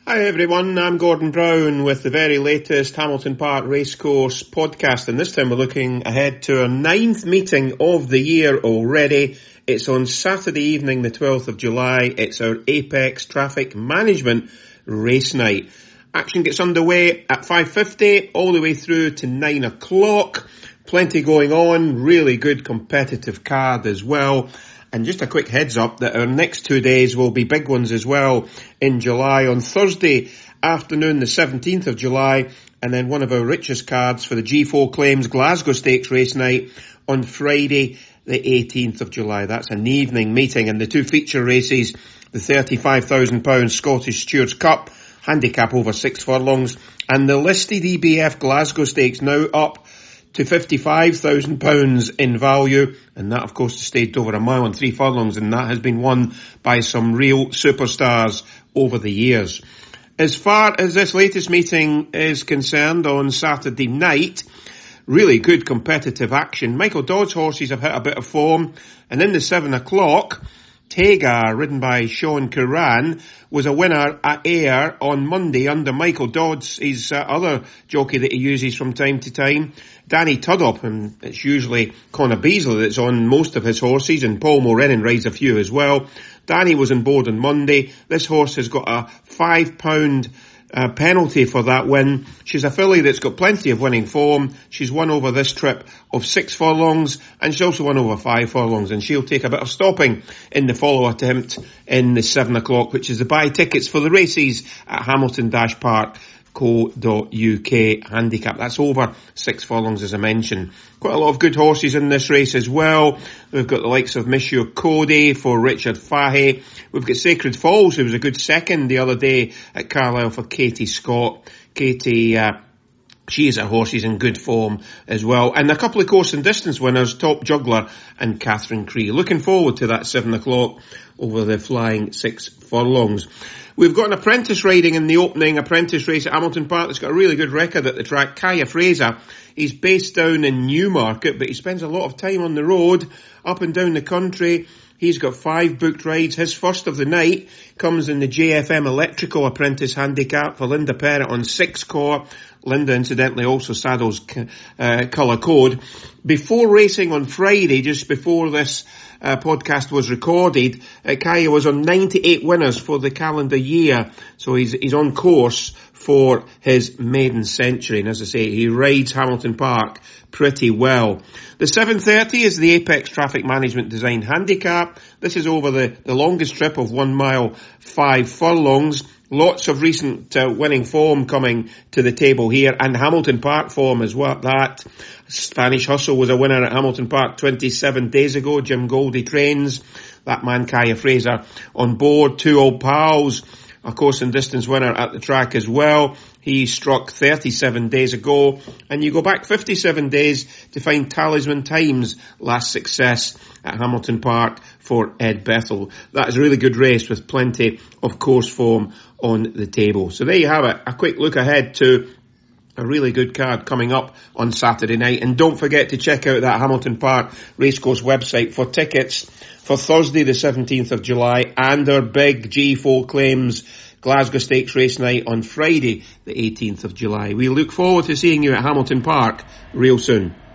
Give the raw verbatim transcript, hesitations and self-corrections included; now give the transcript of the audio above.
Hi everyone, I'm Gordon Brown with the very latest Hamilton Park Racecourse podcast, and this time we're looking ahead to our ninth meeting of the year already. It's on Saturday evening the twelfth of July. It's our Apex Traffic Management Race Night. Action gets underway at five fifty all the way through to nine o'clock. Plenty going on, really good competitive card as well. And just a quick heads up that our next two days will be big ones as well in July. On Thursday afternoon, the seventeenth of July, and then one of our richest cards for the G four Claims Glasgow Stakes Race Night on Friday, the eighteenth of July. That's an evening meeting, and the two feature races, the thirty-five thousand pounds Scottish Stewards Cup, handicap over six furlongs, and the listed E B F Glasgow Stakes now up to fifty-five thousand pounds in value, and that of course is staged over a mile and three furlongs, and that has been won by some real superstars over the years. As far as this latest meeting is concerned, on Saturday night, really good competitive action. Michael Dodd's horses have hit a bit of form, and in the seven o'clock, Tegar, ridden by Sean Curran, was a winner at Ayr on Monday under Michael Dodd's, his uh, other jockey that he uses from time to time, Danny Tudhope, and it's usually Connor Beasley that's on most of his horses, and Paul Mulrennan rides a few as well. Danny was on board on Monday. This horse has got a five pound uh, penalty for that win. She's a filly that's got plenty of winning form. She's won over this trip of six furlongs, and she's also won over five furlongs, and she'll take a bit of stopping in the follow attempt in the seven o'clock, which is the buy tickets for the races at Hamilton Park co dot U K handicap. That's over six furlongs, as I mentioned. Quite a lot of good horses in this race as well. We've got the likes of Monsieur Cody for Richard Fahey. We've got Sacred Falls, who was a good second the other day at Carlisle for Katie Scott. Katie, uh, she is a horse, she's in good form as well. And a couple of course and distance winners, Top Juggler and Catherine Cree. Looking forward to that seven o'clock over the flying six furlongs. We've got an apprentice riding in the opening apprentice race at Hamilton Park that's got a really good record at the track. Kaya Fraser. He's based down in Newmarket, but he spends a lot of time on the road, up and down the country. He's got five booked rides. His first of the night comes in the J F M Electrical Apprentice Handicap for Linda Perrott on six core. Linda, incidentally, also saddles uh, colour code. Before racing on Friday, just before this uh, podcast was recorded, uh, Kaya was on ninety-eight winners for the calendar year. So he's he's on course for his maiden century. And as I say, he rides Hamilton Park pretty well. The seven thirty is the Apex Traffic Management Design Handicap. This is over the, the longest trip of one mile, five furlongs. Lots of recent uh, winning form coming to the table here, and Hamilton Park form as well. That Spanish Hustle was a winner at Hamilton Park twenty-seven days ago. Jim Goldie trains that man, Kaya Fraser, on board. Two Old Pals, a course and distance winner at the track as well. He struck thirty-seven days ago, and you go back fifty-seven days to find Talisman Time's last success at Hamilton Park for Ed Bethel. That is a really good race with plenty of course form on the table. So there you have it, a quick look ahead to a really good card coming up on Saturday night. And don't forget to check out that Hamilton Park Racecourse website for tickets for Thursday the seventeenth of July and our big G four Claims Glasgow Stakes Race Night on Friday the eighteenth of July. We look forward to seeing you at Hamilton Park real soon.